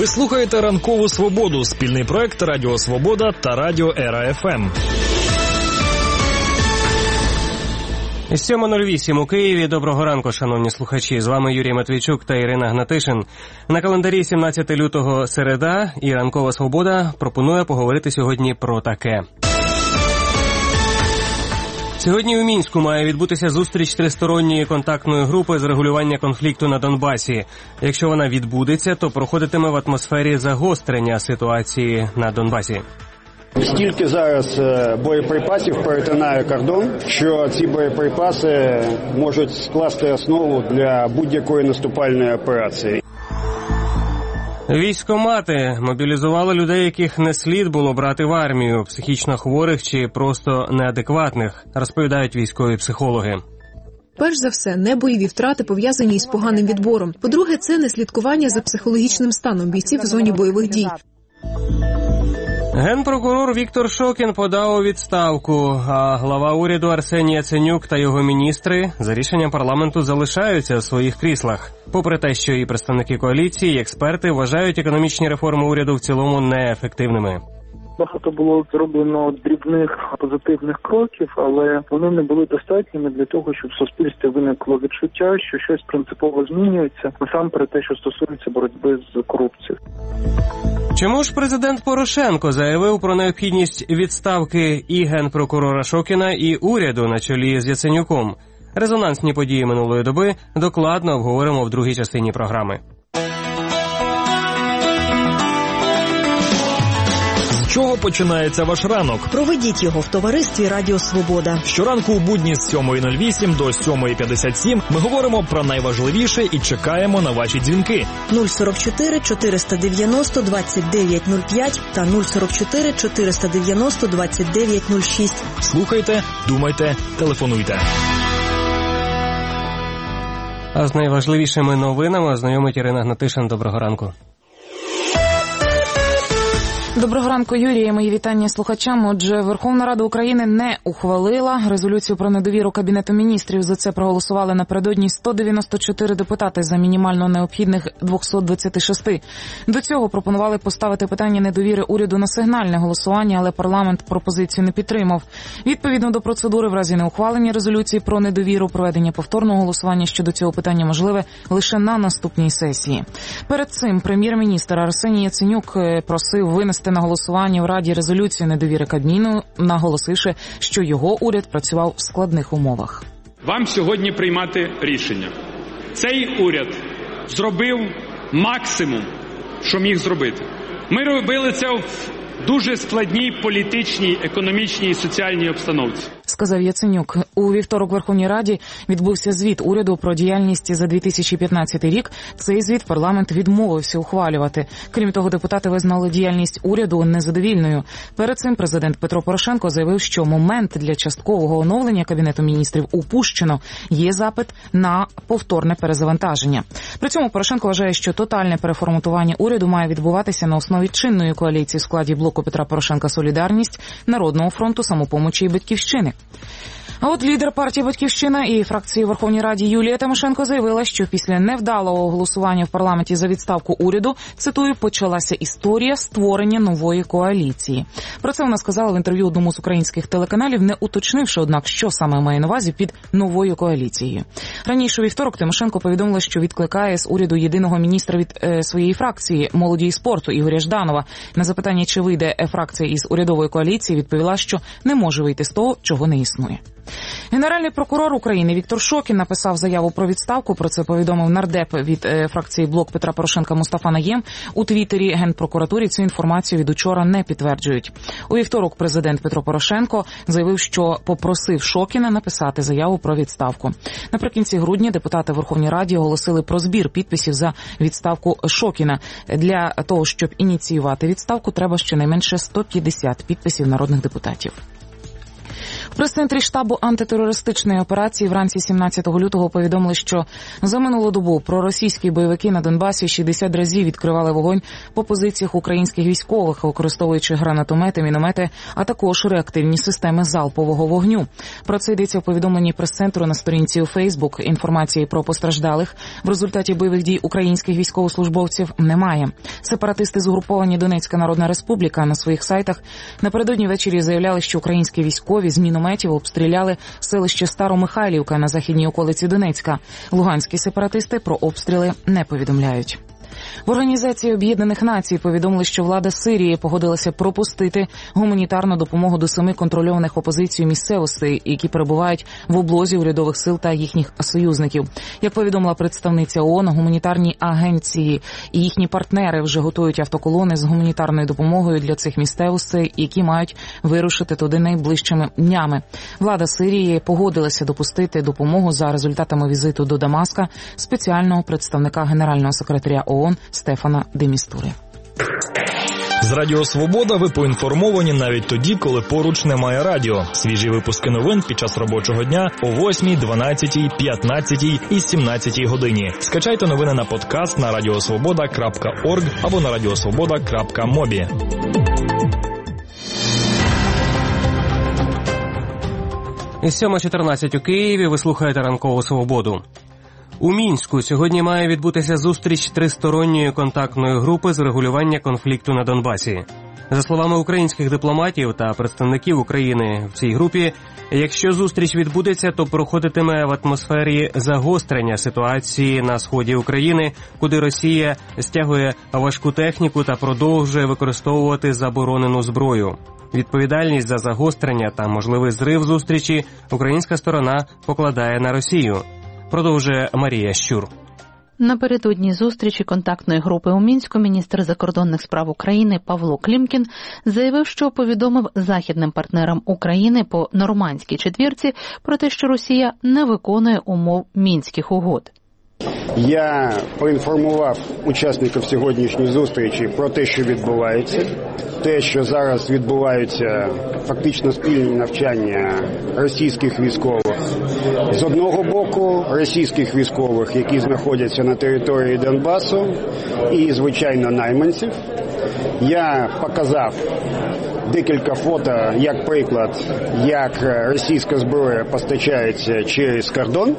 Ви слухаєте «Ранкову Свободу» – спільний проект Радіо Свобода та Радіо Ера ФМ. 7:08 у Києві. Доброго ранку, шановні слухачі. З вами Юрій Матвійчук та Ірина Гнатишин. На календарі 17 лютого середа, і «Ранкова Свобода» пропонує поговорити сьогодні про таке. Сьогодні у Мінську має відбутися зустріч тристоронньої контактної групи з регулювання конфлікту на Донбасі. Якщо вона відбудеться, то проходитиме в атмосфері загострення ситуації на Донбасі. Стільки зараз боєприпасів перетинає кордон, що ці боєприпаси можуть скласти основу для будь-якої наступальної операції. Військкомати мобілізували людей, яких не слід було брати в армію, психічно хворих чи просто неадекватних, розповідають військові психологи. Перш за все, не бойові втрати, пов'язані із поганим відбором. По-друге, це не слідкування за психологічним станом бійців в зоні бойових дій. Генпрокурор Віктор Шокін подав у відставку, а глава уряду Арсеній Яценюк та його міністри за рішенням парламенту залишаються у своїх кріслах. Попри те, що і представники коаліції, і експерти вважають економічні реформи уряду в цілому неефективними. Багато було зроблено дрібних позитивних кроків, але вони не були достатніми для того, щоб в суспільстві виникло відчуття, що щось принципово змінюється, насамперед те, що стосується боротьби з корупцією. Чому ж президент Порошенко заявив про необхідність відставки і генпрокурора Шокіна, і уряду на чолі з Яценюком? Резонансні події минулої доби докладно обговоримо в другій частині програми. З чого починається ваш ранок? Проведіть його в товаристві Радіо Свобода. Щоранку у будні з 7:08 до 7:57 ми говоримо про найважливіше і чекаємо на ваші дзвінки. 044 490 2905 та 044 490 2906. Слухайте, думайте, телефонуйте. А з найважливішими новинами ознайомить Ірина Гнатишин. Доброго ранку. Доброго ранку, Юрій. Мої вітання слухачам. Отже, Верховна Рада України не ухвалила резолюцію про недовіру Кабінету міністрів. За це проголосували напередодні 194 депутати за мінімально необхідних 226. До цього пропонували поставити питання недовіри уряду на сигнальне голосування, але парламент пропозицію не підтримав. Відповідно до процедури, в разі неухвалення резолюції про недовіру, проведення повторного голосування щодо цього питання можливе лише на наступній сесії. Перед цим прем'єр-міністр Арсеній Яценюк просив винести на голосування в Раді резолюцію недовіри Кабміну, наголосивши, що його уряд працював в складних умовах. Вам сьогодні приймати рішення. Цей уряд зробив максимум, що міг зробити. Ми робили це в дуже складній політичній, економічній і соціальній обстановці. Сказав Яценюк. У вівторок в Верховній Раді відбувся звіт уряду про діяльність за 2015 рік. Цей звіт парламент відмовився ухвалювати. Крім того, депутати визнали діяльність уряду незадовільною. Перед цим президент Петро Порошенко заявив, що момент для часткового оновлення Кабінету міністрів упущено. Є запит на повторне перезавантаження. При цьому Порошенко вважає, що тотальне переформатування уряду має відбуватися на основі чинної коаліції в складі блоку Петра Порошенка «Солідарність», Народного фронту, «Самопомочі» і «Батьківщини». А от лідер партії «Батьківщина» і фракції у Верховній Раді Юлія Тимошенко заявила, що після невдалого голосування в парламенті за відставку уряду, цитую, почалася історія створення нової коаліції. Про це вона сказала в інтерв'ю одному з українських телеканалів, не уточнивши, однак, що саме має на увазі під новою коаліцією. Раніше у вівторок Тимошенко повідомила, що відкликає з уряду єдиного міністра від своєї фракції молоді і спорту Ігоря Жданова. На запитання, чи вийде фракція із урядової коаліції, відповіла, що не може вийти з того, чого не існує. Генеральний прокурор України Віктор Шокін написав заяву про відставку. Про це повідомив нардеп від фракції «Блок Петра Порошенка» Мустафа Найєм. У твіттері Генпрокуратурі цю інформацію від учора не підтверджують. У вівторок президент Петро Порошенко заявив, що попросив Шокіна написати заяву про відставку. Наприкінці грудня депутати Верховній Раді оголосили про збір підписів за відставку Шокіна. Для того, щоб ініціювати відставку, треба щонайменше 150 підписів народних депутатів. В прес-центрі штабу антитерористичної операції вранці 17 лютого повідомили, що за минулу добу проросійські бойовики на Донбасі 60 разів відкривали вогонь по позиціях українських військових, використовуючи гранатомети, міномети, а також реактивні системи залпового вогню. Про це йдеться в повідомленні прес-центру на сторінці у Фейсбук. Інформації про постраждалих в результаті бойових дій українських військовослужбовців немає. Сепаратисти з угруповання Донецька Народна Республіка на своїх сайтах напередодні ввечері заявляли, що українські військові з мінометів обстріляли селище Старомихайлівка на західній околиці Донецька. Луганські сепаратисти про обстріли не повідомляють. В Організації Об'єднаних Націй повідомили, що влада Сирії погодилася пропустити гуманітарну допомогу до 7 контрольованих опозицією місцевостей, які перебувають в облозі урядових сил та їхніх союзників. Як повідомила представниця ООН, гуманітарні агенції і їхні партнери вже готують автоколони з гуманітарною допомогою для цих місцевостей, які мають вирушити туди найближчими днями. Влада Сирії погодилася допустити допомогу за результатами візиту до Дамаска спеціального представника генерального секретаря ООН Стефана де Містури. З Радіо Свобода ви поінформовані навіть тоді, коли поруч немає радіо. Свіжі випуски новин під час робочого дня о 8, 12, 15 і 17 годині. Скачайте новини на подкаст на radiosvoboda.org або на radiosvoboda.mobi. Із 7:14 у Києві ви слухаєте «Ранкову свободу». У Мінську сьогодні має відбутися зустріч тристоронньої контактної групи з регулювання конфлікту на Донбасі. За словами українських дипломатів та представників України в цій групі, якщо зустріч відбудеться, то проходитиме в атмосфері загострення ситуації на сході України, куди Росія стягує важку техніку та продовжує використовувати заборонену зброю. Відповідальність за загострення та можливий зрив зустрічі українська сторона покладає на Росію. Продовжує Марія Щур. Напередодні зустрічі контактної групи у Мінську міністр закордонних справ України Павло Клімкін заявив, що повідомив західним партнерам України по нормандській четвірці про те, що Росія не виконує умов Мінських угод. Я поінформував учасників сьогоднішньої зустрічі про те, що відбувається. Те, що зараз відбуваються фактично спільні навчання російських військових. З одного боку, російських військових, які знаходяться на території Донбасу, і, звичайно, найманців. Я показав декілька фото, як приклад, як російська зброя постачається через кордон.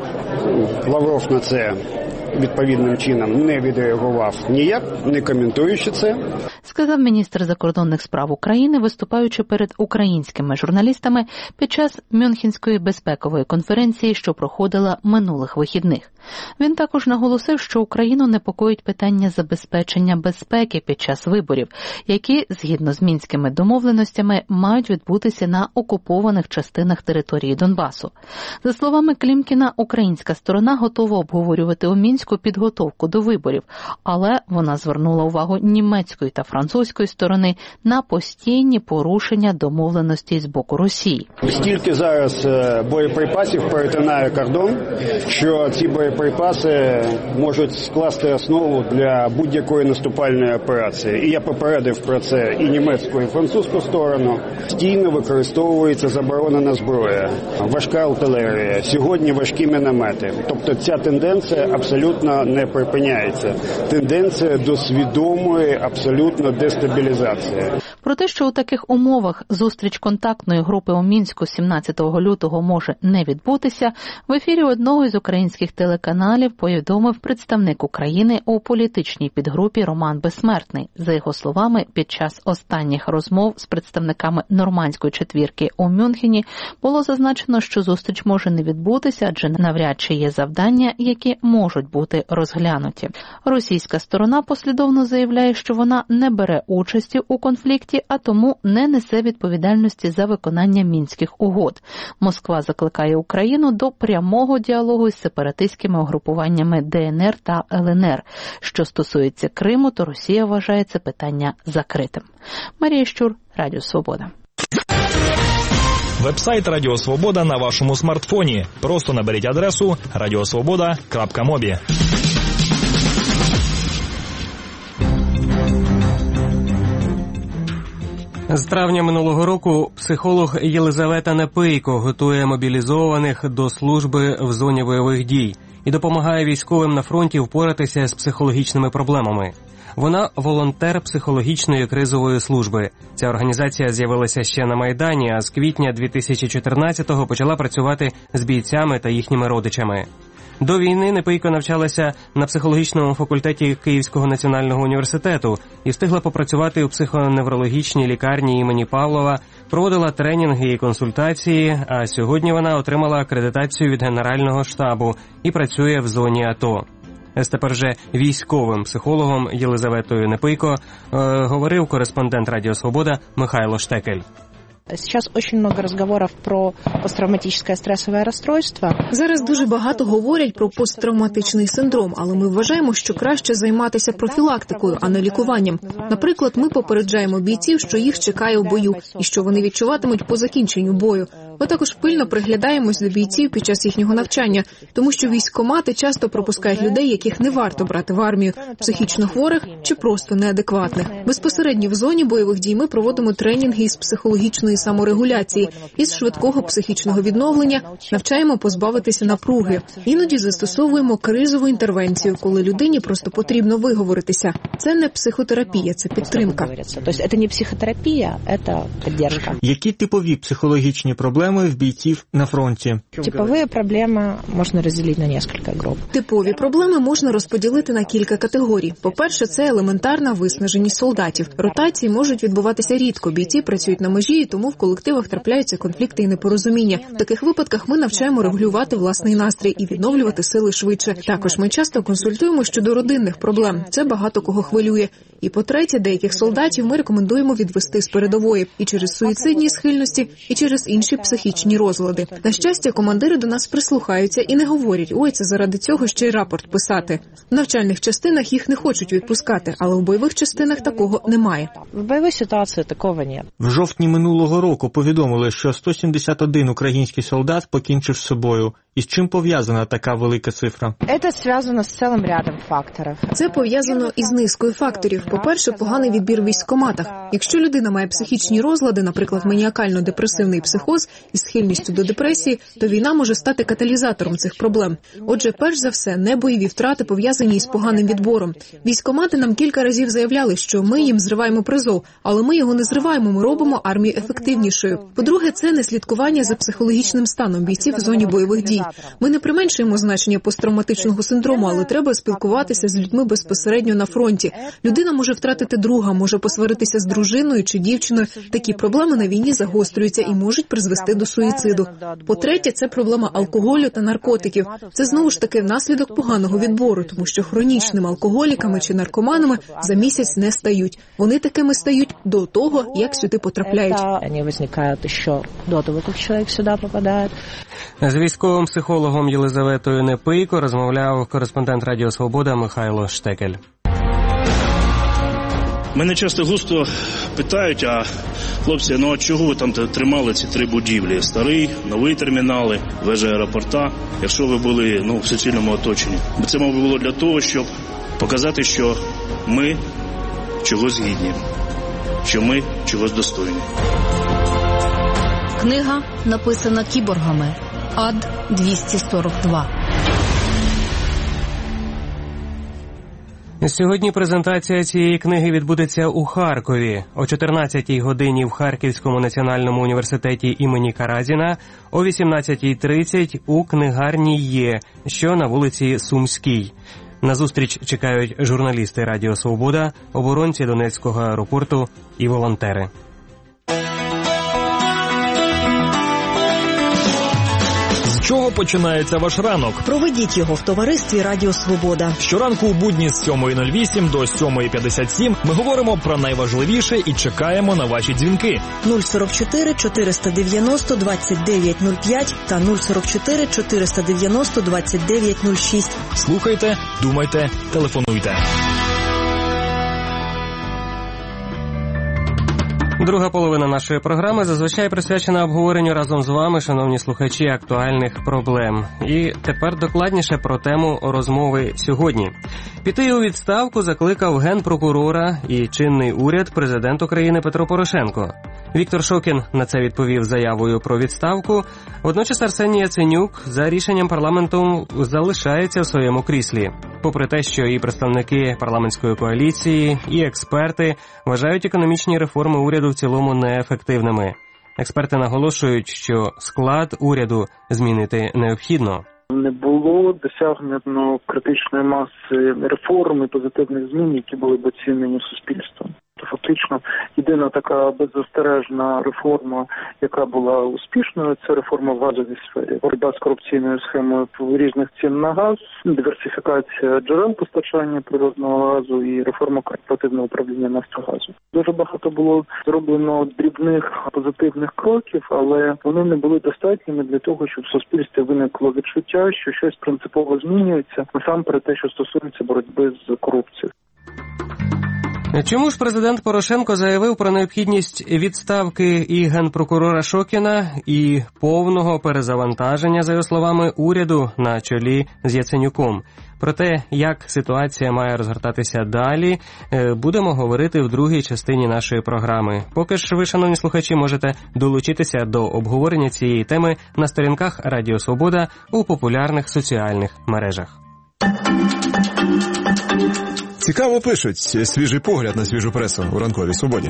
Лавров на це відповідним чином не відреагував ніяк, не коментуючи це. Сказав міністр закордонних справ України, виступаючи перед українськими журналістами під час Мюнхенської безпекової конференції, що проходила минулих вихідних. Він також наголосив, що Україну непокоїть питання забезпечення безпеки під час виборів, які, згідно з мінськими домовленостями, мають відбутися на окупованих частинах території Донбасу. За словами Клімкіна, українська сторона готова обговорювати у Мінську підготовку до виборів, але вона звернула увагу німецької та французької сторони на постійні порушення домовленостей з боку Росії. Стільки зараз боєприпасів перетинає кордон, що ці боєприпаси можуть скласти основу для будь-якої наступальної операції. І я попередив про це і німецьку, і французьку сторону. Постійно використовується заборонена зброя, важка артилерія, сьогодні важкі міномети. Тобто ця тенденція абсолютно не припиняється. Тенденція до свідомої абсолютно дестабілізації. Про те, що у таких умовах зустріч контактної групи у Мінську 17 лютого може не відбутися, в ефірі одного із українських телеканалів повідомив представник України у політичній підгрупі Роман Безсмертний. За його словами, під час останніх розмов з представниками нормандської четвірки у Мюнхені було зазначено, що зустріч може не відбутися, адже навряд чи є завдання, які можуть бути розглянуті. Російська сторона послідовно заявляє, що вона не бере участі у конфлікті, а тому не несе відповідальності за виконання мінських угод. Москва закликає Україну до прямого діалогу із сепаратистськими угрупуваннями ДНР та ЛНР. Що стосується Криму, то Росія вважає це питання закритим. Марія Щур, Радіо Свобода. Вебсайт Радіо Свобода на вашому смартфоні. Просто наберіть адресу radiosvoboda.mobi. З травня минулого року психолог Єлизавета Непийко готує мобілізованих до служби в зоні бойових дій і допомагає військовим на фронті впоратися з психологічними проблемами. Вона волонтер психологічної кризової служби. Ця організація з'явилася ще на Майдані, а з квітня 2014-го почала працювати з бійцями та їхніми родичами. До війни Непийко навчалася на психологічному факультеті Київського національного університету і встигла попрацювати у психоневрологічній лікарні імені Павлова, проводила тренінги і консультації, а сьогодні вона отримала акредитацію від Генерального штабу і працює в зоні АТО. З тепер вже військовим психологом Єлизаветою Непийко говорив кореспондент Радіо Свобода Михайло Штекель. Сейчас очень много разговоров про посттравматическое стрессовое расстройство. Зараз дуже багато говорять про посттравматичний синдром, але ми вважаємо, що краще займатися профілактикою, а не лікуванням. Наприклад, ми попереджаємо бійців, що їх чекає у бою і що вони відчуватимуть по закінченню бою. Ми також пильно приглядаємось до бійців під час їхнього навчання, тому що військкомати часто пропускають людей, яких не варто брати в армію, психічно хворих чи просто неадекватних. Безпосередньо в зоні бойових дій ми проводимо тренінги із психологічної саморегуляції, із швидкого психічного відновлення, навчаємо позбавитися напруги. Іноді застосовуємо кризову інтервенцію, коли людині просто потрібно виговоритися. Це не психотерапія, це підтримка. Тобто це не психотерапія, це підтримка. Які типові психологічні проблеми в бійців на фронті? Типові проблеми можна розділити на кілька груп. Типові проблеми можна розподілити на кілька категорій. По-перше, це елементарна виснаженість солдатів. Ротації можуть відбуватися рідко, бійці працюють на межі, і тому в колективах трапляються конфлікти і непорозуміння. В таких випадках ми навчаємо регулювати власний настрій і відновлювати сили швидше. Також ми часто консультуємо щодо родинних проблем. Це багато кого хвилює. І по-третє, деяких солдатів ми рекомендуємо відвести з передової і через суїцидні схильності, і через інші психічні розлади. На щастя, командири до нас прислухаються і не говорять: «Ой, це заради цього ще й рапорт писати». В навчальних частинах їх не хочуть відпускати, але в бойових частинах такого немає. В бойовій ситуації такого немає. В жовтні минулого року повідомили, що 171 український солдат покінчив з собою. І з чим пов'язана така велика цифра? Це зв'язано з цілим рядом факторів. Це пов'язано із низкою факторів. По-перше, поганий відбір в військкоматах. Якщо людина має психічні розлади, наприклад, маніакально-депресивний психоз із схильністю до депресії, то війна може стати каталізатором цих проблем. Отже, перш за все, небойові втрати пов'язані із поганим відбором. Військкомати нам кілька разів заявляли, що ми їм зриваємо призов, але ми його не зриваємо, ми робимо армію ефективнішою. По-друге, це не слідкування за психологічним станом бійців в зоні бойових дій. Ми не применшуємо значення посттравматичного синдрому, але треба спілкуватися з людьми безпосередньо на фронті. Людина може втратити друга, може посваритися з дружиною чи дівчиною. Такі проблеми на війні загострюються і можуть призвести до суїциду. По-третє, це проблема алкоголю та наркотиків. Це знову ж таки внаслідок поганого відбору, тому що хронічними алкоголіками чи наркоманами за місяць не стають. Вони такими стають до того, як сюди потрапляють. Вони виникають ще до того, як чоловік сюди попадає. З військовим психологом Єлизаветою Непийко розмовляв кореспондент Радіо Свобода Михайло Штекель. Мене часто густо питають: а хлопці, ну а чого ви там тримали ці 3 будівлі? Старий, новий термінали, вежа аеропорта, якщо ви були в суцільному оточенні. Бо це, мабуть, було для того, щоб показати, що ми чогось гідні, що ми чогось достойні. Книга написана кіборгами. Ад-242. Сьогодні презентація цієї книги відбудеться у Харкові. О 14-й годині в Харківському національному університеті імені Каразіна, о 18:30 у книгарні «Є», що на вулиці Сумській. На зустріч чекають журналісти Радіо Свобода, оборонці Донецького аеропорту і волонтери. З чого починається ваш ранок? Проведіть його в товаристві Радіо Свобода. Щоранку у будні з 7:08 до 7:57 ми говоримо про найважливіше і чекаємо на ваші дзвінки. 044 490 2905 та 044 490 2906. Слухайте, думайте, телефонуйте. Друга половина нашої програми зазвичай присвячена обговоренню разом з вами, шановні слухачі, актуальних проблем. І тепер докладніше про тему розмови сьогодні. Піти у відставку закликав генпрокурора і чинний уряд президент України Петро Порошенко. Віктор Шокін на це відповів заявою про відставку. Водночас Арсеній Яценюк за рішенням парламенту залишається в своєму кріслі. Попри те, що і представники парламентської коаліції, і експерти вважають економічні реформи уряду в цілому неефективними. Експерти наголошують, що склад уряду змінити необхідно. Не було досягнено критичної маси реформ і позитивних змін, які були б оцінені суспільством. Фактично, єдина така беззастережна реформа, яка була успішною, це реформа в газовій сфері. Боротьба з корупційною схемою різних цін на газ, диверсифікація джерел постачання природного газу і реформа корпоративного управління Нафтогазу. Дуже багато було зроблено дрібних позитивних кроків, але вони не були достатніми для того, щоб в суспільстві виникло відчуття, що щось принципово змінюється, насамперед те, що стосується боротьби з корупцією. Чому ж президент Порошенко заявив про необхідність відставки і генпрокурора Шокіна, і повного перезавантаження, за його словами, уряду на чолі з Яценюком? Про те, як ситуація має розгортатися далі, будемо говорити в другій частині нашої програми. Поки ж ви, шановні слухачі, можете долучитися до обговорення цієї теми на сторінках Радіо Свобода у популярних соціальних мережах. Цікаво пишуть. Свіжий погляд на свіжу пресу у ранковій свободі.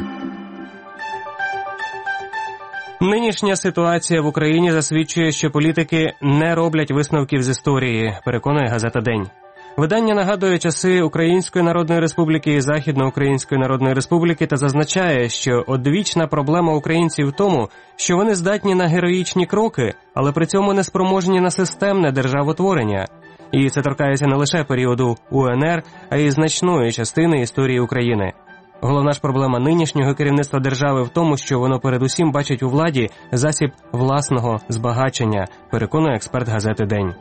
Нинішня ситуація в Україні засвідчує, що політики не роблять висновків з історії, переконує газета «День». Видання нагадує часи Української Народної Республіки і Західноукраїнської Народної Республіки та зазначає, що одвічна проблема українців в тому, що вони здатні на героїчні кроки, але при цьому не спроможні на системне державотворення. І це торкається не лише періоду УНР, а й значної частини історії України. Головна ж проблема нинішнього керівництва держави в тому, що воно передусім бачить у владі засіб власного збагачення, переконує експерт газети «День».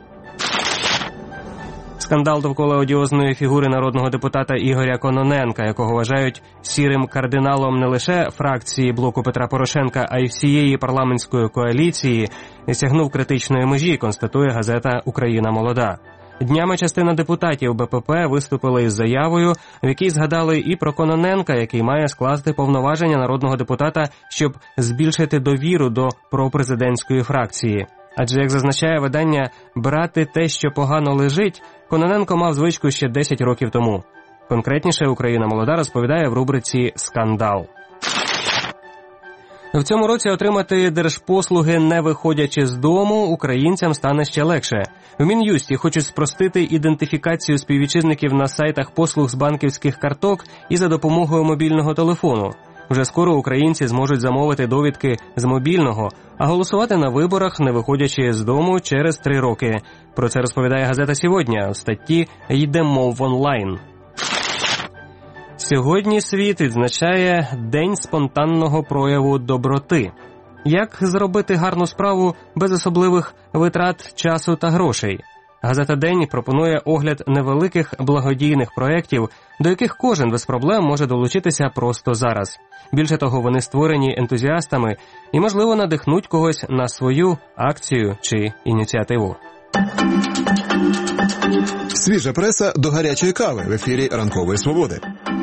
Скандал довкола одіозної фігури народного депутата Ігоря Кононенка, якого вважають сірим кардиналом не лише фракції блоку Петра Порошенка, а й всієї парламентської коаліції, сягнув критичної межі, констатує газета «Україна молода». Днями частина депутатів БПП виступили із заявою, в якій згадали і про Кононенка, який має скласти повноваження народного депутата, щоб збільшити довіру до пропрезидентської фракції. Адже, як зазначає видання, брати те, що погано лежить, Кононенко мав звичку ще 10 років тому. Конкретніше «Україна молода» розповідає в рубриці «Скандал». В цьому році отримати держпослуги, не виходячи з дому, українцям стане ще легше. В Мін'юсті хочуть спростити ідентифікацію співвітчизників на сайтах послуг з банківських карток і за допомогою мобільного телефону. Вже скоро українці зможуть замовити довідки з мобільного, а голосувати на виборах, не виходячи з дому, через 3 роки. Про це розповідає газета «Сьогодні» у статті «Йдемо в онлайн». Сьогодні світ відзначає День спонтанного прояву доброти. Як зробити гарну справу без особливих витрат часу та грошей? Газета «День» пропонує огляд невеликих благодійних проєктів, до яких кожен без проблем може долучитися просто зараз. Більше того, вони створені ентузіастами і, можливо, надихнуть когось на свою акцію чи ініціативу. Свіжа преса до гарячої кави в ефірі Ранкової Свободи.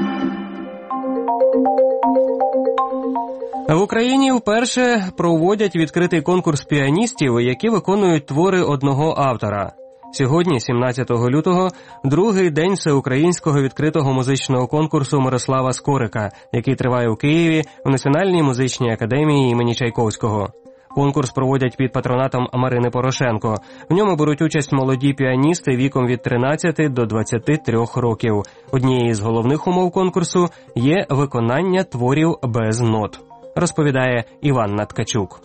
В Україні вперше проводять відкритий конкурс піаністів, які виконують твори одного автора. Сьогодні, 17 лютого, другий день всеукраїнського відкритого музичного конкурсу Мирослава Скорика, який триває у Києві у Національній музичній академії імені Чайковського. Конкурс проводять під патронатом Марини Порошенко. В ньому беруть участь молоді піаністи віком від 13 до 23 років. Однією з головних умов конкурсу є виконання творів без нот, розповідає Іванна Ткачук.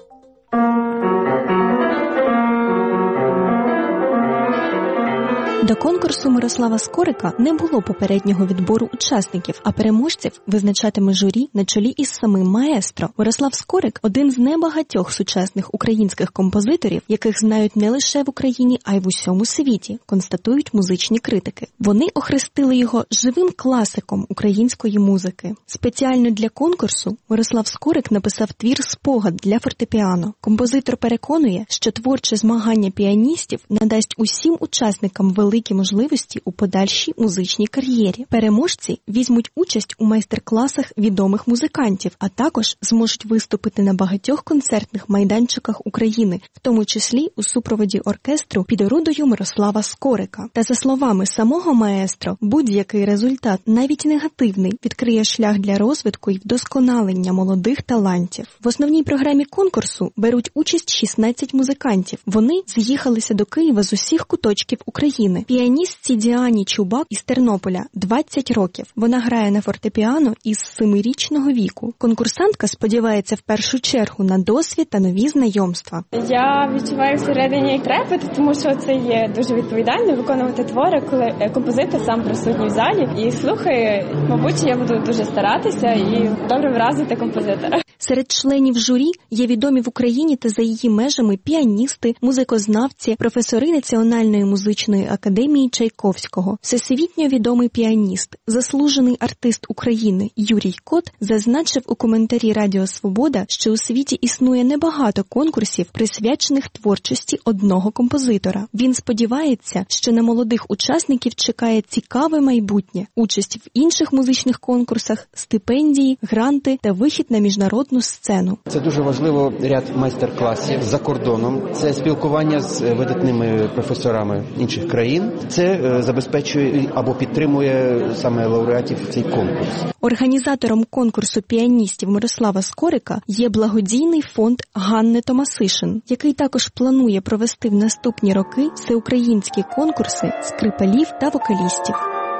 До конкурсу Мирослава Скорика не було попереднього відбору учасників, а переможців визначатиме журі на чолі із самим маестро. Мирослав Скорик – один з небагатьох сучасних українських композиторів, яких знають не лише в Україні, а й в усьому світі, констатують музичні критики. Вони охрестили його живим класиком української музики. Спеціально для конкурсу Мирослав Скорик написав твір «Спогад» для фортепіано. Композитор переконує, що творче змагання піаністів надасть усім учасникам великі можливості у подальшій музичній кар'єрі. Переможці візьмуть участь у майстер-класах відомих музикантів, а також зможуть виступити на багатьох концертних майданчиках України, в тому числі у супроводі оркестру під орудою Мирослава Скорика. Та за словами самого маестро, будь-який результат, навіть негативний, відкриє шлях для розвитку і вдосконалення молодих талантів. В основній програмі конкурсу беруть участь 16 музикантів. Вони з'їхалися до Києва з усіх куточків України. Піаністці Діані Чубак із Тернополя 20 років. Вона грає на фортепіано із 7-річного віку. Конкурсантка сподівається в першу чергу на досвід та нові знайомства. Я відчуваю всередині трепет, тому що це є дуже відповідально виконувати твори, коли композитор сам присутній в залі і слухає. Мабуть, я буду дуже старатися і добре вразити композитора. Серед членів журі є відомі в Україні та за її межами піаністи, музикознавці, професори Національної музичної академії Чайковського. Всесвітньо відомий піаніст, заслужений артист України Юрій Кот зазначив у коментарі Радіо Свобода, що у світі існує небагато конкурсів, присвячених творчості одного композитора. Він сподівається, що на молодих учасників чекає цікаве майбутнє, участь в інших музичних конкурсах, стипендії, гранти та вихід на міжнародну сцену. Це дуже важливо ряд майстер-класів за кордоном, це спілкування з видатними професорами інших країн, це забезпечує або підтримує саме лауреатів цей конкурс. Організатором конкурсу піаністів Мирослава Скорика є благодійний фонд Ганни Томасишин, який також планує провести в наступні роки всеукраїнські конкурси скрипалів та вокалістів.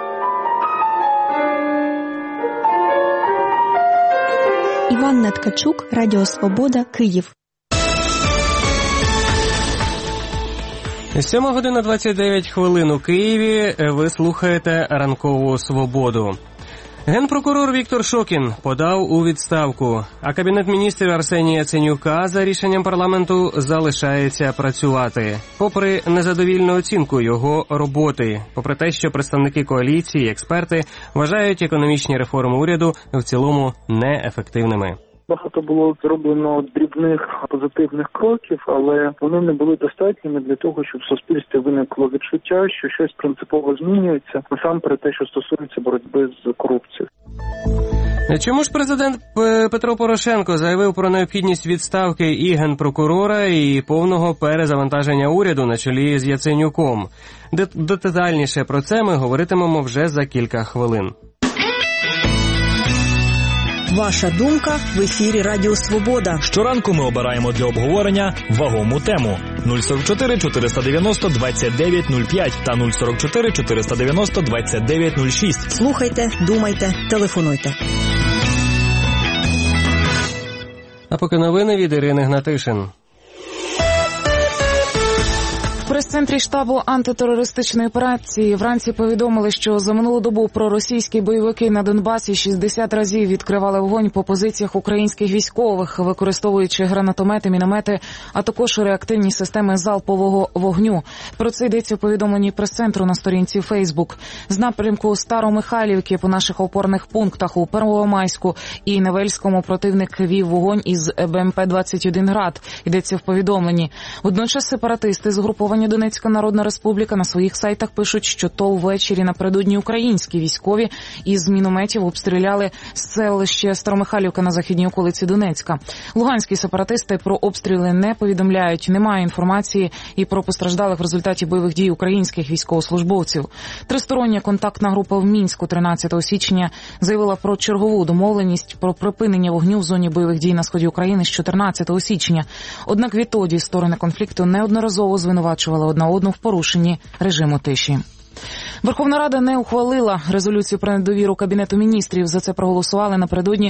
Іванна Ткачук, Радіо Свобода, Київ. 7:29 у Києві. Ви слухаєте «Ранкову свободу». Генпрокурор Віктор Шокін подав у відставку, а Кабінет міністрів Арсенія Яценюка за рішенням парламенту залишається працювати. Попри незадовільну оцінку його роботи, попри те, що представники коаліції і експерти вважають економічні реформи уряду в цілому неефективними. Багато було зроблено дрібних позитивних кроків, але вони не були достатніми для того, щоб в суспільстві виникло відчуття, що щось принципово змінюється, насамперед те, що стосується боротьби з корупцією. Чому ж президент Петро Порошенко заявив про необхідність відставки і генпрокурора, і повного перезавантаження уряду на чолі з Яценюком? Детальніше про це ми говоритимемо вже за кілька хвилин. Ваша думка в ефірі Радіо Свобода. Щоранку ми обираємо для обговорення вагому тему. 044 490 2905 та 044 490 2906. Слухайте, думайте, телефонуйте. А поки новини від Ірини Гнатишин. В прес-центрі штабу антитерористичної операції вранці повідомили, що за минулу добу проросійські бойовики на Донбасі 60 разів відкривали вогонь по позиціях українських військових, використовуючи гранатомети, міномети, а також реактивні системи залпового вогню. Про це йдеться у повідомленні прес-центру на сторінці Фейсбук. З напрямку Старомихайлівки по наших опорних пунктах у Первомайську і Невельському противник вів вогонь із БМП-21 «Град», йдеться в повідомленні. Водночас сепаратисти з групування Донецька Народна Республіка на своїх сайтах пишуть, що то ввечері напередодні українські військові із мінометів обстріляли селище Старомихайлівка на західній околиці Донецька. Луганські сепаратисти про обстріли не повідомляють, немає інформації і про постраждалих в результаті бойових дій українських військовослужбовців. Тристороння контактна група в Мінську 13 січня заявила про чергову домовленість про припинення вогню в зоні бойових дій на сході України з 14 січня. Однак відтоді сторони конфлікту неодноразово звинувачували одна одну в порушенні режиму тиші. Верховна Рада не ухвалила резолюцію про недовіру Кабінету міністрів. За це проголосували напередодні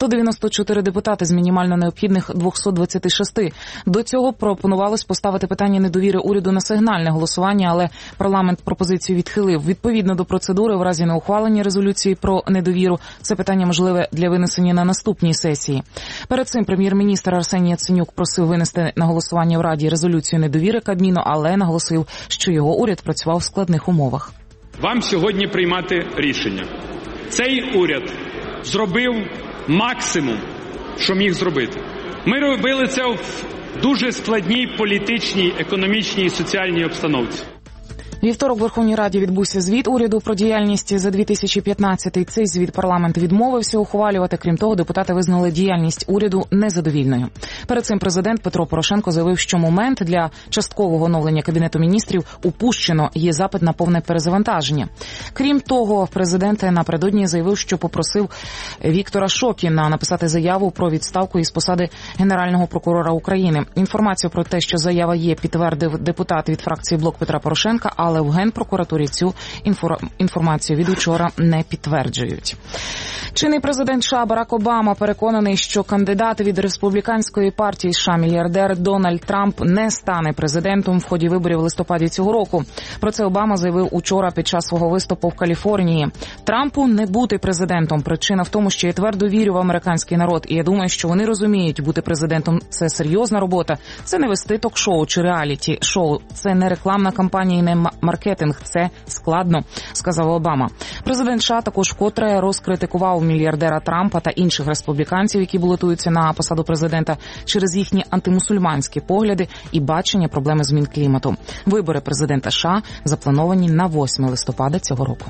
194 депутати з мінімально необхідних 226. До цього пропонувалось поставити питання недовіри уряду на сигнальне голосування, але парламент пропозицію відхилив. Відповідно до процедури, в разі неухвалення резолюції про недовіру, це питання можливе для винесення на наступній сесії. Перед цим прем'єр-міністр Арсеній Яценюк просив винести на голосування в Раді резолюцію недовіри Кабміну, але наголосив, що його уряд працював в складних умовах. Вам сьогодні приймати рішення. Цей уряд зробив максимум, що міг зробити. Ми робили це в дуже складній політичній, економічній і соціальній обстановці. Вівторок в Верховній Раді відбувся звіт уряду про діяльність за 2015-й. Цей звіт парламент відмовився ухвалювати. Крім того, депутати визнали діяльність уряду незадовільною. Перед цим президент Петро Порошенко заявив, що момент для часткового оновлення Кабінету міністрів упущено, є запит на повне перезавантаження. Крім того, президент напередодні заявив, що попросив Віктора Шокіна написати заяву про відставку із посади Генерального прокурора України. Інформацію про те, що заява є, підтвердив депутат від фракції «Блок Петра Порошенка», але в Генпрокуратурі цю інформацію від учора не підтверджують. Чинний президент США Барак Обама переконаний, що кандидат від республіканської партії США мільярдер Дональд Трамп не стане президентом в ході виборів в листопаді цього року. Про це Обама заявив учора під час свого виступу в Каліфорнії. Трампу не бути президентом. Причина в тому, що я твердо вірю в американський народ, і я думаю, що вони розуміють, бути президентом – це серйозна робота. Це не вести ток-шоу чи реаліті-шоу. Це не рекламна кампанія і не маркетинг. Це складно, сказав Обама. Президент США також вкотре розкритикував мільярдера Трампа та інших республіканців, які балотуються на посаду президента, через їхні антимусульманські погляди і бачення проблеми змін клімату. Вибори президента США заплановані на 8 листопада цього року.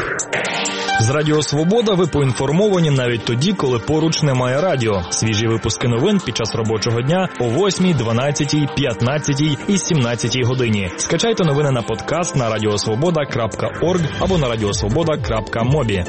З Радіо Свобода ви поінформовані навіть тоді, коли поруч немає радіо. Свіжі випуски новин під час робочого дня о 8, 12, 15 і 17 годині. Скачайте новини на подкаст на radiosvoboda.org або на radiosvoboda.mobi.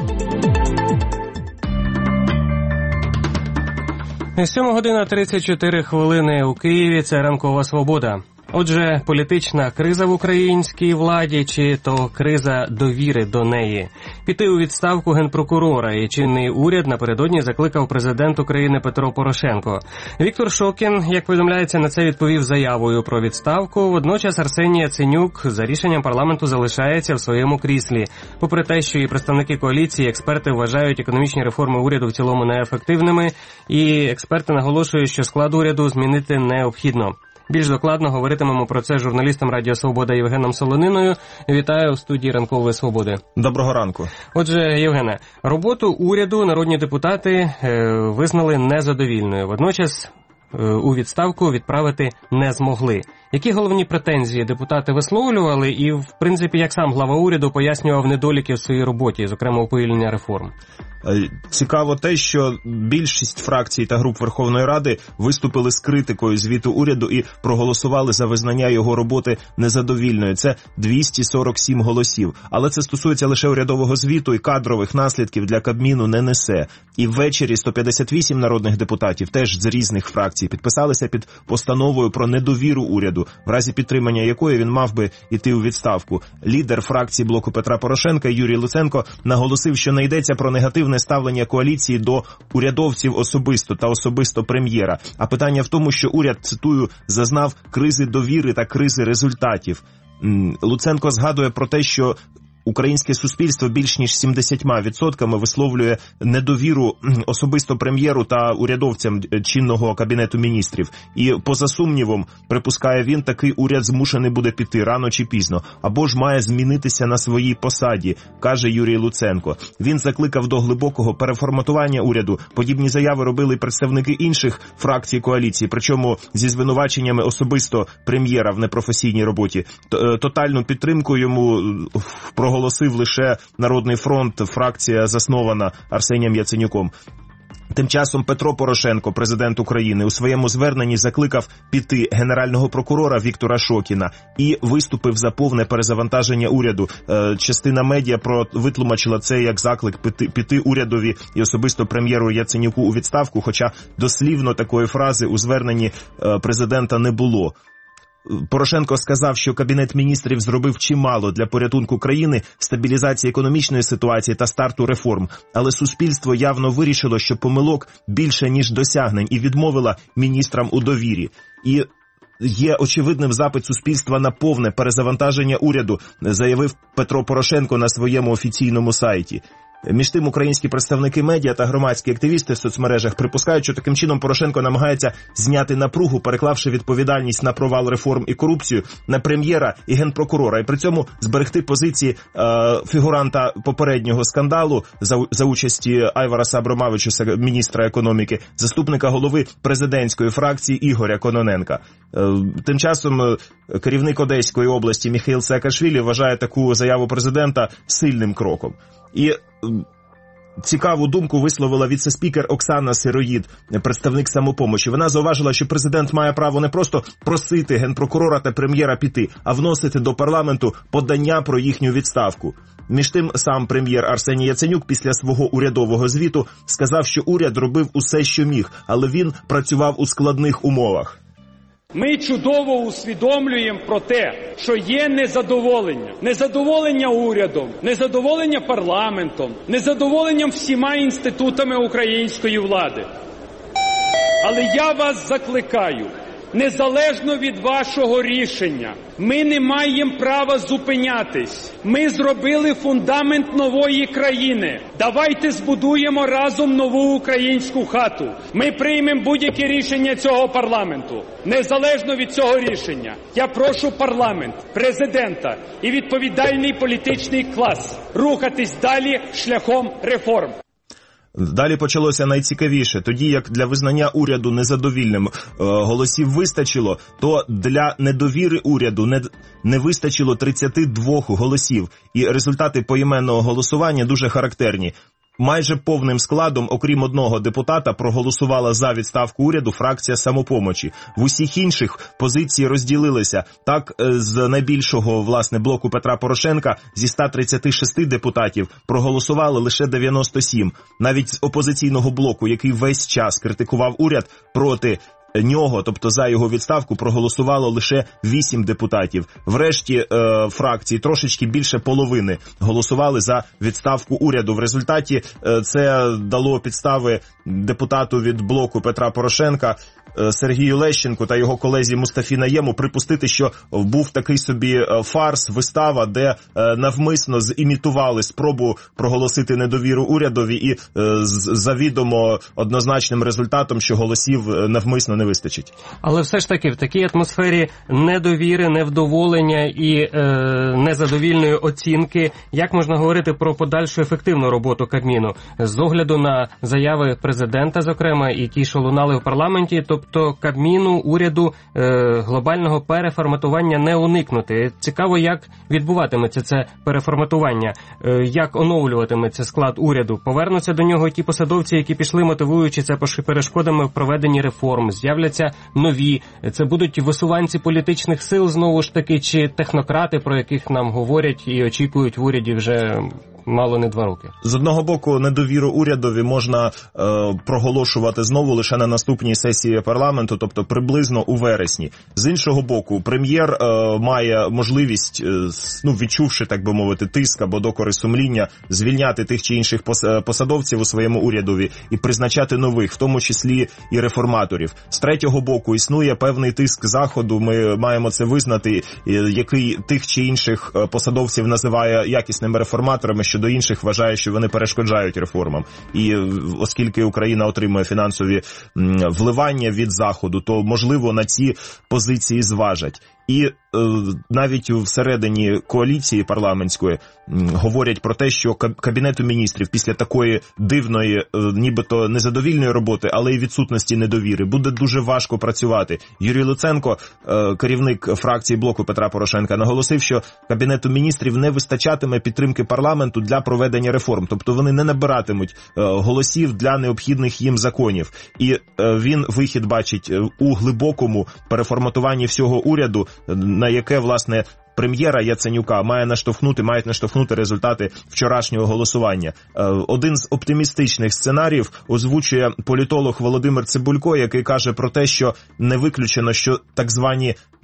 7 година 34 хвилини у Києві. Це ранкова свобода. Отже, політична криза в українській владі чи то криза довіри до неї. Піти у відставку генпрокурора і чинний уряд напередодні закликав президент України Петро Порошенко. Віктор Шокін, як повідомляється, на це відповів заявою про відставку. Водночас Арсеній Яценюк за рішенням парламенту залишається в своєму кріслі. Попри те, що і представники коаліції, експерти вважають економічні реформи уряду в цілому неефективними, і експерти наголошують, що склад уряду змінити необхідно. Більш докладно говоритимемо про це з журналістом Радіо Свобода Євгеном Солониною. Вітаю у студії Ранкової Свободи. Доброго ранку. Отже, Євгене, роботу уряду народні депутати визнали незадовільною. Водночас у відставку відправити не змогли. Які головні претензії депутати висловлювали і, в принципі, як сам глава уряду пояснював недоліки в своїй роботі, зокрема уповільнення реформ? Цікаво те, що більшість фракцій та груп Верховної Ради виступили з критикою звіту уряду і проголосували за визнання його роботи незадовільною. Це 247 голосів. Але це стосується лише урядового звіту і кадрових наслідків для Кабміну не несе. І ввечері 158 народних депутатів, теж з різних фракцій, підписалися під постановою про недовіру уряду, в разі підтримання якої він мав би йти у відставку. Лідер фракції Блоку Петра Порошенка Юрій Луценко наголосив, що не йдеться про негативне ставлення коаліції до урядовців особисто та особисто прем'єра. А питання в тому, що уряд, цитую, зазнав кризи довіри та кризи результатів. Луценко згадує про те, що українське суспільство більш ніж 70% висловлює недовіру особисто прем'єру та урядовцям чинного Кабінету міністрів. І, поза сумнівом, припускає він, такий уряд змушений буде піти рано чи пізно, або ж має змінитися на своїй посаді, каже Юрій Луценко. Він закликав до глибокого переформатування уряду. Подібні заяви робили представники інших фракцій коаліції, причому зі звинуваченнями особисто прем'єра в непрофесійній роботі. Тотальну підтримку йому проголосив лише Народний фронт, фракція заснована Арсенієм Яценюком. Тим часом Петро Порошенко, президент України, у своєму зверненні закликав піти генерального прокурора Віктора Шокіна і виступив за повне перезавантаження уряду. Частина медіа витлумачила це як заклик піти урядові і особисто прем'єру Яценюку у відставку, хоча дослівно такої фрази у зверненні президента не було. Порошенко сказав, що Кабінет міністрів зробив чимало для порятунку країни, стабілізації економічної ситуації та старту реформ. Але суспільство явно вирішило, що помилок більше, ніж досягнень, і відмовило міністрам у довірі. І є очевидним запит суспільства на повне перезавантаження уряду, заявив Петро Порошенко на своєму офіційному сайті. Між тим, українські представники медіа та громадські активісти в соцмережах припускають, що таким чином Порошенко намагається зняти напругу, переклавши відповідальність на провал реформ і корупцію на прем'єра і генпрокурора, і при цьому зберегти позиції фігуранта попереднього скандалу за участі Айвараса Абромавичуса, міністра економіки, заступника голови президентської фракції Ігоря Кононенка. Тим часом керівник Одеської області Міхаїл Саакашвілі вважає таку заяву президента сильним кроком. І цікаву думку висловила віце-спікер Оксана Сироїд, представник «Самопомочі». Вона зауважила, що президент має право не просто просити генпрокурора та прем'єра піти, а вносити до парламенту подання про їхню відставку. Між тим, сам прем'єр Арсеній Яценюк після свого урядового звіту сказав, що уряд робив усе, що міг, але він працював у складних умовах. Ми чудово усвідомлюємо про те, що є незадоволення. Незадоволення урядом, незадоволення парламентом, незадоволення всіма інститутами української влади. Але я вас закликаю, незалежно від вашого рішення, ми не маємо права зупинятись. Ми зробили фундамент нової країни. Давайте збудуємо разом нову українську хату. Ми приймемо будь-яке рішення цього парламенту. Незалежно від цього рішення, я прошу парламент, президента і відповідальний політичний клас рухатись далі шляхом реформ. Далі почалося найцікавіше. Тоді як для визнання уряду незадовільним голосів вистачило, то для недовіри уряду не вистачило 32 голосів. І результати поіменного голосування дуже характерні. Майже повним складом, окрім одного депутата, проголосувала за відставку уряду фракція «Самопомочі». В усіх інших позиції розділилися. Так, з найбільшого, власне, блоку Петра Порошенка зі 136 депутатів проголосували лише 97. Навіть з опозиційного блоку, який весь час критикував уряд, проти нього, тобто за його відставку, проголосувало лише 8 депутатів. Врешті фракції трошечки більше половини голосували за відставку уряду. В результаті це дало підстави депутату від блоку Петра Порошенка Сергію Лещенку та його колезі Мустафі Наєму припустити, що був такий собі фарс, вистава, де навмисно зімітували спробу проголосити недовіру урядові і завідомо однозначним результатом, що голосів навмисно не вистачить. Але все ж таки в такій атмосфері недовіри, невдоволення і незадовільної оцінки, як можна говорити про подальшу ефективну роботу Кабміну? З огляду на заяви президента, зокрема, і ті, що лунали в парламенті, тобто Кабміну, уряду, глобального переформатування не уникнути. Цікаво, як відбуватиметься це переформатування, як оновлюватиметься склад уряду. Повернуться до нього ті посадовці, які пішли, мотивуючи це перешкодами в проведенні реформ. З'являться нові. Це будуть висуванці політичних сил, знову ж таки, чи технократи, про яких нам говорять і очікують в уряді вже мало не 2 роки. З одного боку, недовіру урядові можна проголошувати знову лише на наступній сесії парламенту, тобто приблизно у вересні. З іншого боку, прем'єр має можливість, відчувши, так би мовити, тиск або докори сумління, звільняти тих чи інших посадовців у своєму урядові і призначати нових, в тому числі і реформаторів. З третього боку, існує певний тиск Заходу, ми маємо це визнати, який тих чи інших посадовців називає якісними реформаторами, що до інших вважає, що вони перешкоджають реформам. І оскільки Україна отримує фінансові вливання від Заходу, то, можливо, на ці позиції зважать. І навіть всередині коаліції парламентської говорять про те, що Кабінету міністрів після такої дивної, нібито незадовільної роботи, але й відсутності недовіри, буде дуже важко працювати. Юрій Луценко, керівник фракції блоку Петра Порошенка, наголосив, що Кабінету міністрів не вистачатиме підтримки парламенту для проведення реформ. Тобто вони не набиратимуть голосів для необхідних їм законів. І він вихід бачить у глибокому переформатуванні всього уряду, на яке, власне, прем'єра Яценюка мають наштовхнути результати вчорашнього голосування. Один з оптимістичних сценаріїв озвучує політолог Володимир Цибулько, який каже про те, що не виключено, що так звані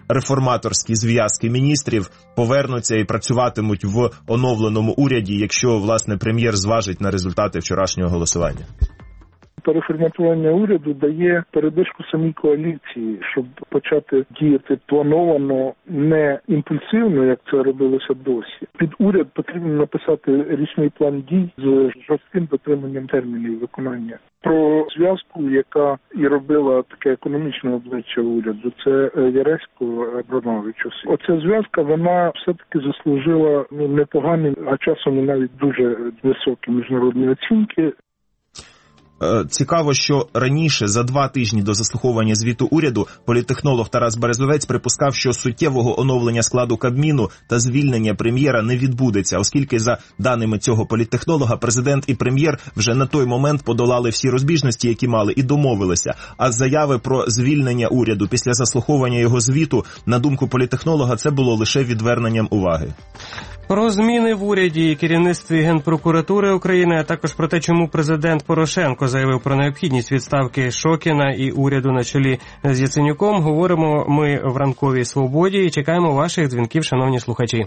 реформаторські зв'язки міністрів повернуться і працюватимуть в оновленому уряді, якщо, власне, прем'єр зважить на результати вчорашнього голосування? Переформатування уряду дає передишку самій коаліції, щоб почати діяти плановано, не імпульсивно, як це робилося досі. Під уряд потрібно написати річний план дій з жорстким дотриманням термінів виконання. Про зв'язку, яка і робила таке економічне обличчя уряду, це Яресько Абрамовичу. Оця зв'язка, вона все-таки заслужила непогані, а часом і навіть дуже високі міжнародні оцінки. Цікаво, що раніше, за 2 тижні до заслуховування звіту уряду, політтехнолог Тарас Березовець припускав, що суттєвого оновлення складу Кабміну та звільнення прем'єра не відбудеться, оскільки, за даними цього політтехнолога, президент і прем'єр вже на той момент подолали всі розбіжності, які мали, і домовилися. А заяви про звільнення уряду після заслуховування його звіту, на думку політтехнолога, це було лише відверненням уваги. Про зміни в уряді і керівництві Генпрокуратури України, а також про те, чому президент Порошенко заявив про необхідність відставки Шокіна і уряду на чолі з Яценюком, говоримо ми в ранковій свободі і чекаємо ваших дзвінків, шановні слухачі.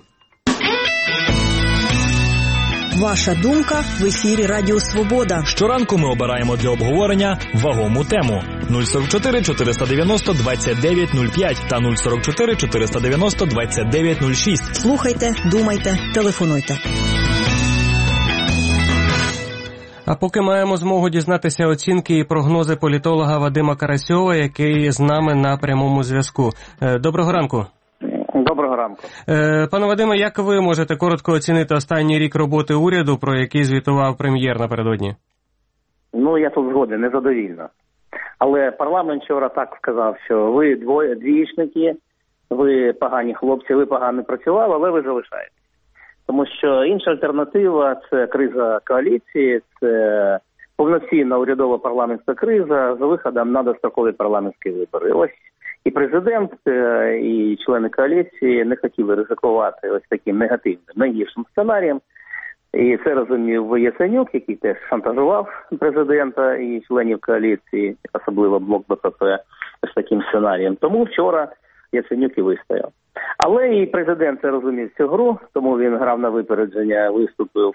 Ваша думка в ефірі Радіо Свобода. Щоранку ми обираємо для обговорення вагому тему. 044 490 2905 та 044 490 2906. Слухайте, думайте, телефонуйте. А поки маємо змогу дізнатися оцінки і прогнози політолога Вадима Карасьова, який з нами на прямому зв'язку. Доброго ранку. Доброго ранку. Пане Вадиме, як ви можете коротко оцінити останній рік роботи уряду, про який звітував прем'єр напередодні? Я тут згоден, незадовільно. Але парламент вчора так сказав, що ви двієчники, ви погані хлопці, ви погано працювали, але ви залишаєтесь. Тому що інша альтернатива – це криза коаліції, це повноцінна урядова парламентська криза з виходом на дострокові парламентські вибори. Ось і президент, і члени коаліції не хотіли ризикувати ось таким негативним, найгіршим сценарієм. І це розумів Яценюк, який теж шантажував президента і членів коаліції, особливо блок БПП, з таким сценарієм. Тому вчора Яценюк і вистояв. Але і президент це розумів цю гру, тому він грав на випередження, виступив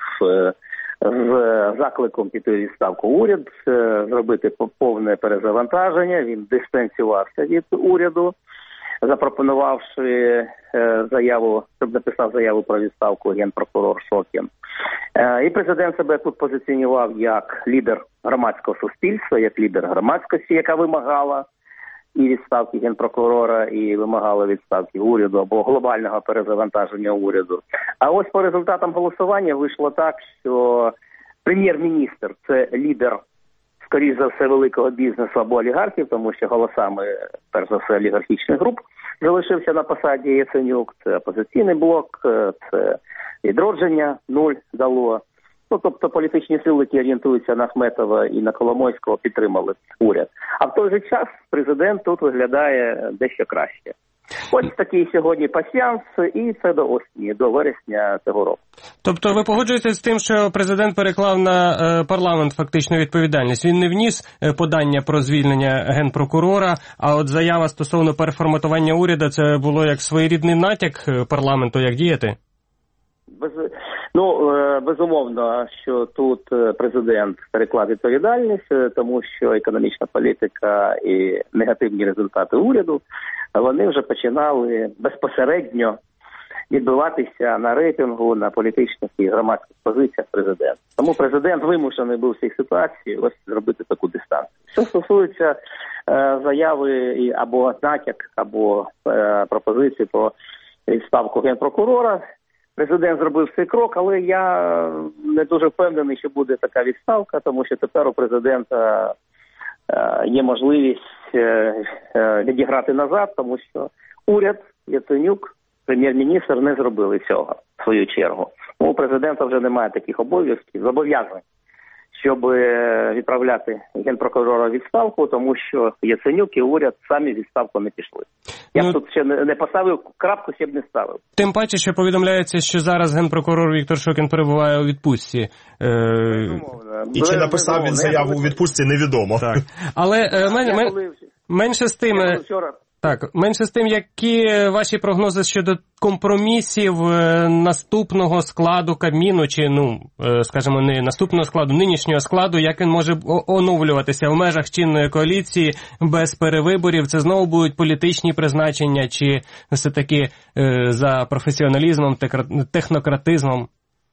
з закликом піти у відставку уряд, зробити повне перезавантаження. Він дистанціювався від уряду, запропонувавши заяву, щоб написав заяву про відставку генпрокурор Шокін. І президент себе тут позиціонував як лідер громадського суспільства, як лідер громадськості, яка вимагала і відставки генпрокурора, і вимагала відставки уряду або глобального перезавантаження уряду. А ось по результатам голосування вийшло так, що прем'єр-міністр – це лідер, скоріш за все, великого бізнесу або олігархів, тому що голосами, перш за все, олігархічних груп залишився на посаді Яценюк. Це опозиційний блок, це відродження 0 дало. Тобто політичні сили, які орієнтуються на Ахметова і на Коломойського, підтримали уряд. А в той же час президент тут виглядає дещо краще. Ось такий сьогодні пасьянс, і це до осені, до вересня цього року. Тобто ви погоджуєтеся з тим, що президент переклав на парламент фактичну відповідальність? Він не вніс подання про звільнення генпрокурора, а от заява стосовно переформатування уряду, це було як своєрідний натяк парламенту, як діяти? Безумовно, що тут президент переклав відповідальність, тому що економічна політика і негативні результати уряду, вони вже починали безпосередньо відбиватися на рейтингу, на політичних і громадських позиціях президента. Тому президент вимушений був в цій ситуації ось зробити таку дистанцію. Що стосується заяви або натяк, або пропозиції про відставку генпрокурора, президент зробив цей крок, але я не дуже впевнений, що буде така відставка, тому що тепер у президента є можливість відіграти назад, тому що уряд, Яценюк, прем'єр-міністр не зробили цього в свою чергу. У президента вже немає таких обов'язків, зобов'язань, щоб відправляти генпрокурора в відставку, тому що Яценюк і уряд самі в відставку не пішли. Я тут ще не поставив крапку, ще б не ставив. Тим паче, що повідомляється, що зараз генпрокурор Віктор Шокін перебуває у відпустці. І чи написав він заяву у відпустці, невідомо. Так. Але менше з тим... Так, менше з тим, які ваші прогнози щодо компромісів наступного складу Кабміну, чи, скажімо, не наступного складу, нинішнього складу, як він може оновлюватися в межах чинної коаліції без перевиборів? Це знову будуть політичні призначення, чи все-таки за професіоналізмом, технократизмом?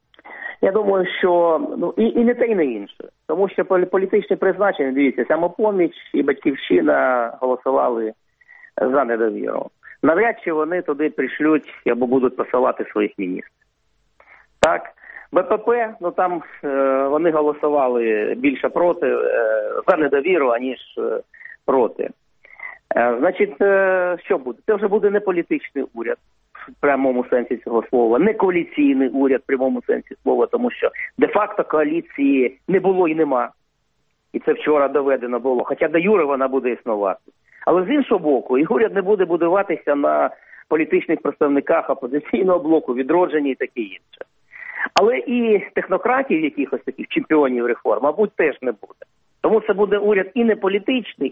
Я думаю, що і не те, і не інше. Тому що політичні призначення, дивіться, Самопоміч і Батьківщина голосували за недовіру. Навряд чи вони туди прийшлють або будуть посилати своїх міністрів. Так, БПП, там вони голосували більше проти, за недовіру, аніж проти. Значить, що буде? Це вже буде не політичний уряд в прямому сенсі цього слова, не коаліційний уряд в прямому сенсі слова, тому що де-факто коаліції не було і нема. І це вчора доведено було, хоча де юре вона буде існувати. Але з іншого боку, і уряд не буде будуватися на політичних представниках опозиційного блоку, Відродження і таке інше. Але і технократів, якихось таких чемпіонів реформ, мабуть, теж не буде. Тому це буде уряд і не політичний,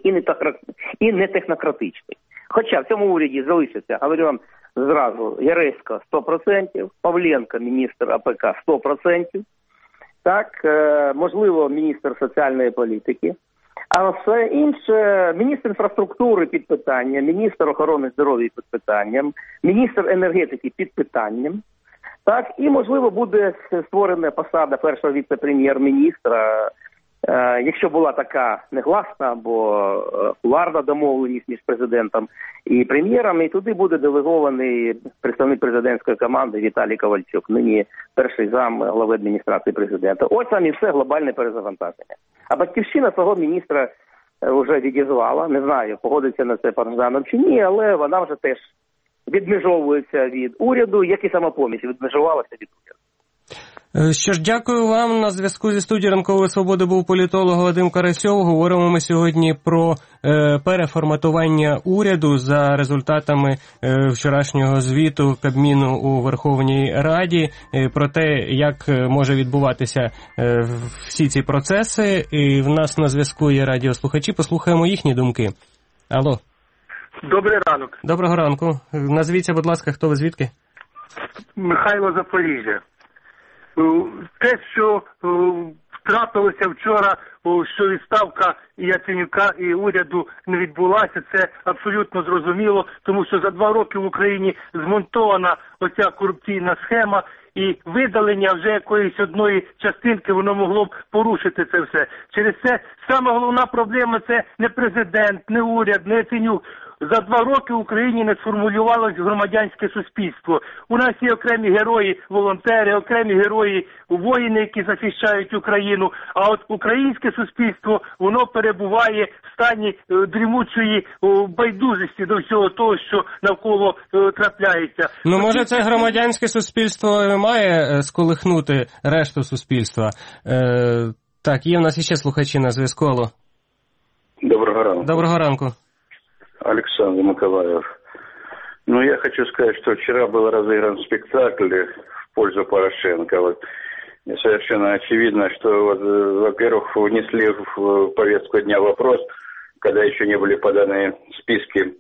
і не технократичний. Хоча в цьому уряді залишиться, говорю вам зразу, Яресько 100%, Павленко, міністр АПК 100%, так, можливо, міністр соціальної політики. А все інше, міністр інфраструктури під питанням, міністр охорони здоров'я під питанням, міністр енергетики під питанням. Так, і, можливо, буде створена посада першого віце-прем'єр-міністра, якщо була така негласна або кулуарна домовленість між президентом і прем'єром, і туди буде делегований представник президентської команди Віталій Ковальчук, нині перший зам глави адміністрації президента. Ось вам і все глобальне перезавантаження. А Батьківщина свого міністра вже відізвала, не знаю, погодиться на це пан Жданов чи ні, але вона вже теж відмежовується від уряду, як і Самопоміч відмежувалася від уряду. Що ж, дякую вам. На зв'язку зі студією «Ранкової свободи» був політолог Вадим Карасьов. Говоримо ми сьогодні про переформатування уряду за результатами вчорашнього звіту Кабміну у Верховній Раді, про те, як може відбуватися всі ці процеси. І в нас на зв'язку є радіослухачі. Послухаємо їхні думки. Алло. Добрий ранок. Доброго ранку. Назвіться, будь ласка, хто ви, звідки? Михайло, Запоріжжя. Те, що трапилося вчора, що відставка Яценюка і уряду не відбулася, це абсолютно зрозуміло, тому що за 2 роки в Україні змонтована оця корупційна схема, і видалення вже якоїсь одної частинки, воно могло б порушити це все. Через це саме головна проблема – це не президент, не уряд, не Яценюк. За 2 роки в Україні не сформулювалось громадянське суспільство. У нас є окремі герої-волонтери, окремі герої-воїни, які захищають Україну. А от українське суспільство, воно перебуває в стані дрімучої байдужості до всього того, що навколо трапляється. Може це громадянське суспільство має сколихнути решту суспільства? Так, є в нас іще слухачі на зв'язку. Алло. Доброго ранку. Доброго ранку. Александр Николаев. Я хочу сказать, что вчера был разыгран спектакль в пользу Порошенко. И совершенно очевидно, что, во-первых, внесли в повестку дня вопрос, когда еще не были поданы списки,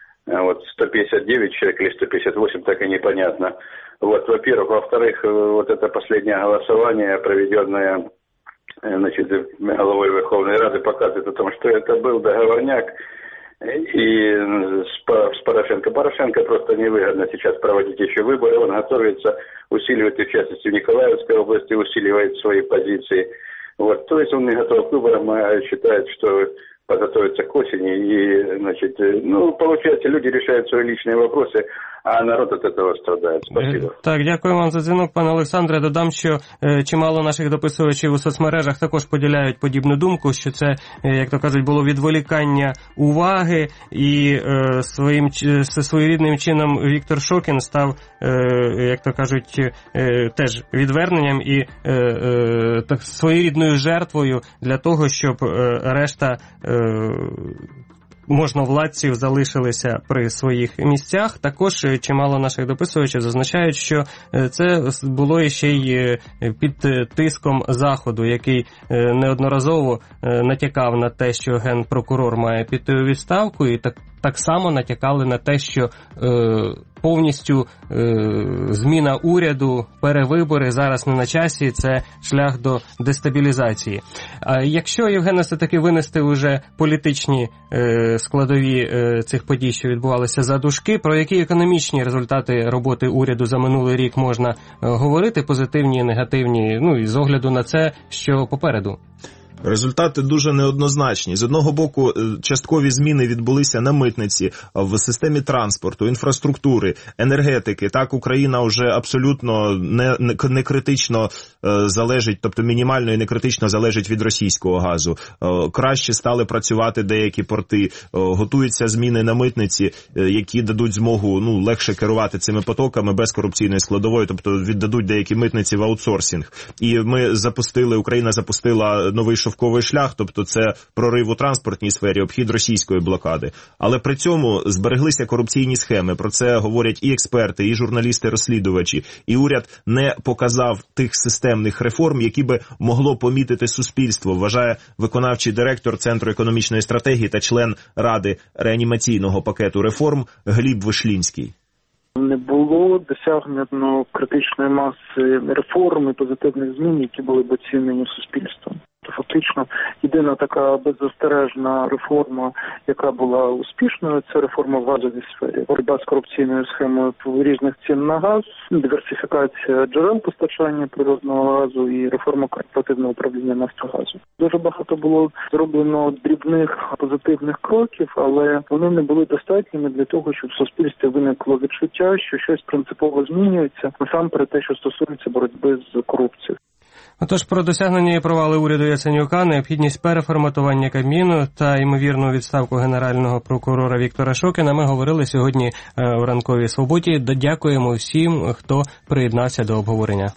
159 человек или 158, так и непонятно. Во-первых. Во-вторых, это последнее голосование, проведенное главой Верховной Рады, показывает о том, что это был договорняк. И с Порошенко. Порошенко просто невыгодно сейчас проводить еще выборы. Он готовится, усиливает, в частности, в Николаевской области, усиливает свои позиции. То есть он не готов к выборам, а считает, что подготовиться к осени. И, получается, люди решают свои личные вопросы, а народ от этого страдає. Спасибо. Так, дякую вам за дзвінок, пане Олександре. Додам, що чимало наших дописувачів у соцмережах також поділяють подібну думку, що це, як то кажуть, було відволікання уваги, і своєрідним чином Віктор Шокін став, як то кажуть, теж відверненням і своєрідною жертвою для того, щоб решта можновладців залишилися при своїх місцях. Також чимало наших дописувачів зазначають, що це було ще й під тиском Заходу, який неодноразово натякав на те, що генпрокурор має піти у відставку, і так само натякали на те, що повністю зміна уряду, перевибори зараз не на часі, це шлях до дестабілізації. А якщо, Євгене, все-таки винести вже політичні складові цих подій, що відбувалися за дужки, про які економічні результати роботи уряду за минулий рік можна говорити, позитивні, негативні, ну і з огляду на це, що попереду? Результати дуже неоднозначні. З одного боку, часткові зміни відбулися на митниці, в системі транспорту, інфраструктури, енергетики. Так, Україна вже абсолютно не критично залежить, тобто мінімально і не критично залежить від російського газу. Краще стали працювати деякі порти, готуються зміни на митниці, які дадуть змогу легше керувати цими потоками без корупційної складової, тобто віддадуть деякі митниці в аутсорсинг. І Україна запустила новий шовковий шлях, тобто це прорив у транспортній сфері, обхід російської блокади. Але при цьому збереглися корупційні схеми. Про це говорять і експерти, і журналісти-розслідувачі. І уряд не показав тих системних реформ, які би могло помітити суспільство, вважає виконавчий директор Центру економічної стратегії та член Ради реанімаційного пакету реформ Гліб Вишлінський. Не було досягнено критичної маси реформ і позитивних змін, які були б оцінені суспільством. Фактично, єдина така беззастережна реформа, яка була успішною, це реформа в газовій сфері. Боротьба з корупційною схемою різних цін на газ, диверсифікація джерел постачання природного газу і реформа корпоративного управління Нафтогазу. Дуже багато було зроблено дрібних позитивних кроків, але вони не були достатніми для того, щоб в суспільстві виникло відчуття, що щось принципово змінюється, насамперед те, що стосується боротьби з корупцією. Отож, про досягнення і провали уряду Яценюка, необхідність переформатування Кабміну та ймовірну відставку генерального прокурора Віктора Шокіна ми говорили сьогодні у ранковій свободі. Дякуємо всім, хто приєднався до обговорення.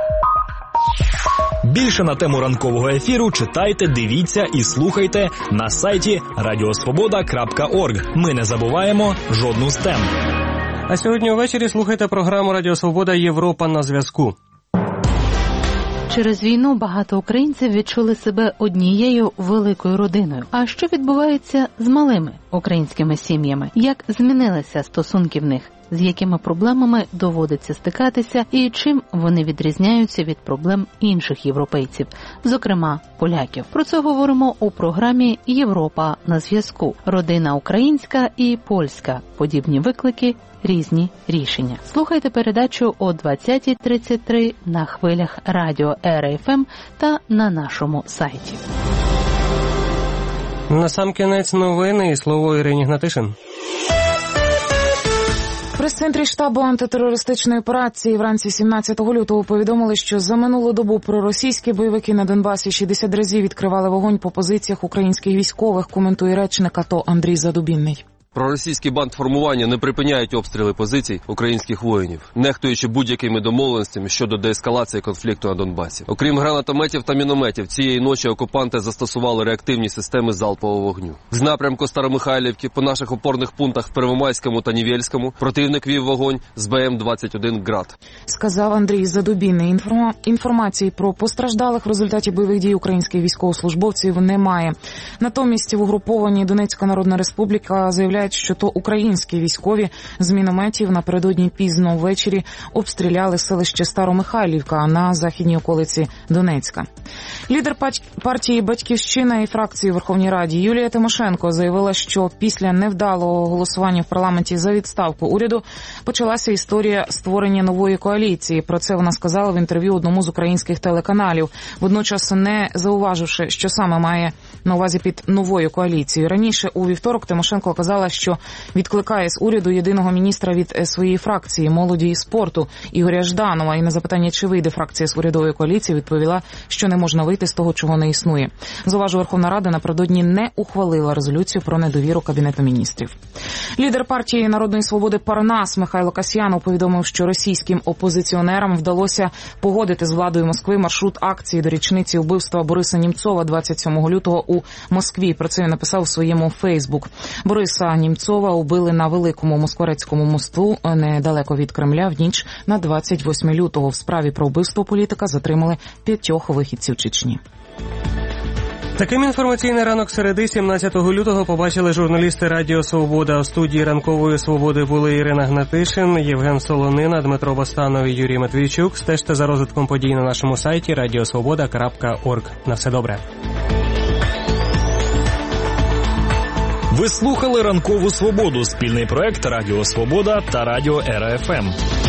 Більше на тему ранкового ефіру читайте, дивіться і слухайте на сайті radiosvoboda.org. Ми не забуваємо жодну з тем. А сьогодні увечері слухайте програму «Радіо Свобода. Європа на зв'язку». Через війну багато українців відчули себе однією великою родиною. А що відбувається з малими українськими сім'ями? Як змінилися стосунки в них? З якими проблемами доводиться стикатися і чим вони відрізняються від проблем інших європейців, зокрема поляків? Про це говоримо у програмі «Європа на зв'язку». Родина українська і польська. Подібні виклики, різні рішення. Слухайте передачу о 20:33 на хвилях радіо РФМ та на нашому сайті. Насамкінець новини і слово Ірині Гнатишин. В прес-центрі штабу антитерористичної операції вранці 17 лютого повідомили, що за минулу добу проросійські бойовики на Донбасі 60 разів відкривали вогонь по позиціях українських військових, коментує речник АТО Андрій Задубінний. Проросійські бандформування не припиняють обстріли позицій українських воїнів, нехтуючи будь-якими домовленостями щодо деескалації конфлікту на Донбасі. Окрім гранатометів та мінометів, цієї ночі окупанти застосували реактивні системи залпового вогню. З напрямку Старомихайлівки по наших опорних пунктах в Первомайському та Нівельському противник вів вогонь з БМ-21 «Град». Сказав Андрій Задубінний. Інформації про постраждалих в результаті бойових дій українських військовослужбовців немає. Натомість в угрупованні Донецька Народна Республіка заявляє, що то українські військові з мінометів напередодні пізно ввечері обстріляли селище Старомихайлівка на західній околиці Донецька. Лідер партії «Батьківщина» і фракції у Верховній Раді Юлія Тимошенко заявила, що після невдалого голосування в парламенті за відставку уряду почалася історія створення нової коаліції. Про це вона сказала в інтерв'ю одному з українських телеканалів, водночас не зауваживши, що саме має на увазі під новою коаліцією. Раніше у вівторок Тимошенко казала, що відкликає з уряду єдиного міністра від своєї фракції молоді і спорту Ігоря Жданова. І на запитання, чи вийде фракція з урядової коаліції, відповіла, що не можна вийти з того, чого не існує. Зауважу, Верховна Рада напередодні не ухвалила резолюцію про недовіру Кабінету міністрів. Лідер партії Народної свободи Парнас Михайло Касьянов повідомив, що російським опозиціонерам вдалося погодити з владою Москви маршрут акції до річниці вбивства Бориса Німцова 27 лютого у Москві. Про це він написав у своєму Фейсбук. Бориса Німцова убили на Великому Москворецькому мосту недалеко від Кремля в ніч на 28 лютого. В справі про вбивство політика затримали 5 вихідців Чечні. Таким інформаційний ранок середи 17 лютого побачили журналісти Радіо Свобода. У студії Ранкової Свободи були Ірина Гнатишин, Євген Солонина, Дмитро Бостанов і Юрій Матвійчук. Стежте за розвитком подій на нашому сайті radiosvoboda.org. На все добре. Ви слухали Ранкову Свободу, спільний проект Радіо Свобода та Радіо РФМ.